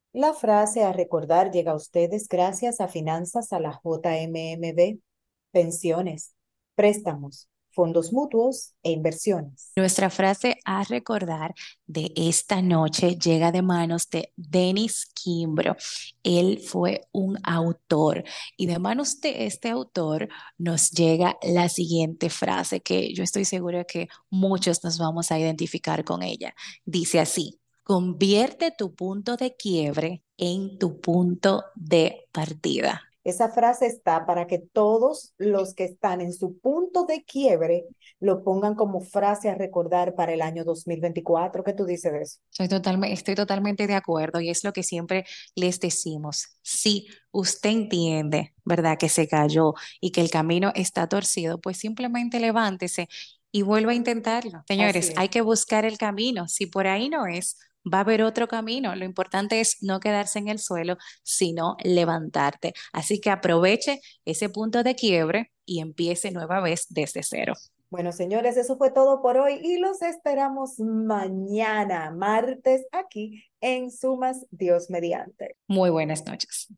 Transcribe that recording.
La frase a recordar llega a ustedes gracias a Finanzas a la JMMB, pensiones, préstamos, fondos mutuos e inversiones. Nuestra frase a recordar de esta noche llega de manos de Dennis Kimbro. Él fue un autor y de manos de este autor nos llega la siguiente frase que yo estoy segura que muchos nos vamos a identificar con ella. Dice así: convierte tu punto de quiebre en tu punto de partida. Esa frase está para que todos los que están en su punto de quiebre lo pongan como frase a recordar para el año 2024. ¿Qué tú dices de eso? Estoy totalmente de acuerdo y es lo que siempre les decimos. Si usted entiende, ¿verdad?, que se cayó y que el camino está torcido, pues simplemente levántese y vuelva a intentarlo. Así Señores, es. hay que buscar el camino. Si por ahí no es, va a haber otro camino. Lo importante es no quedarse en el suelo, sino levantarte. Así que aproveche ese punto de quiebre y empiece nueva vez desde cero. Bueno, señores, eso fue todo por hoy y los esperamos mañana, martes, aquí en Sumas Dios mediante. Muy buenas noches.